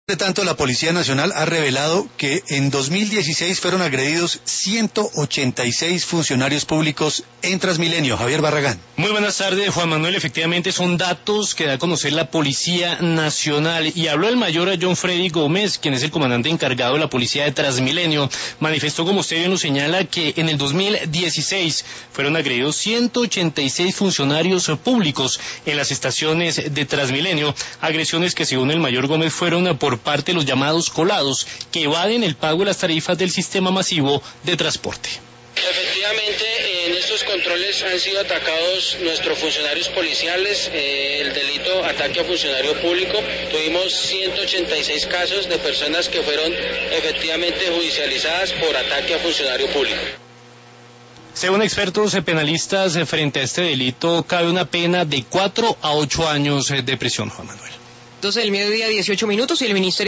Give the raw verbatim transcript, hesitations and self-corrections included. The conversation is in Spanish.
Entre tanto, la Policía Nacional ha revelado que en dos mil dieciséis fueron agredidos ciento ochenta y seis funcionarios públicos en Transmilenio. Javier Barragán. Muy buenas tardes, Juan Manuel. Efectivamente son datos que da a conocer la Policía Nacional. Y habló el mayor John Freddy Gómez, quien es el comandante encargado de la Policía de Transmilenio. Manifestó, como usted bien lo señala, que en el dos mil dieciséis fueron agredidos ciento ochenta y seis funcionarios públicos en las estaciones de Transmilenio. Agresiones que, según el mayor Gómez, fueron por parte de los llamados colados, que evaden el pago de las tarifas del sistema masivo de transporte. Efectivamente, en estos controles han sido atacados nuestros funcionarios policiales, eh, el delito ataque a funcionario público. Tuvimos ciento ochenta y seis casos de personas que fueron efectivamente judicializadas por ataque a funcionario público. Según expertos penalistas, frente a este delito cabe una pena de cuatro a ocho años de prisión, Juan Manuel. Entonces, el mediodía, dieciocho minutos, y el Ministerio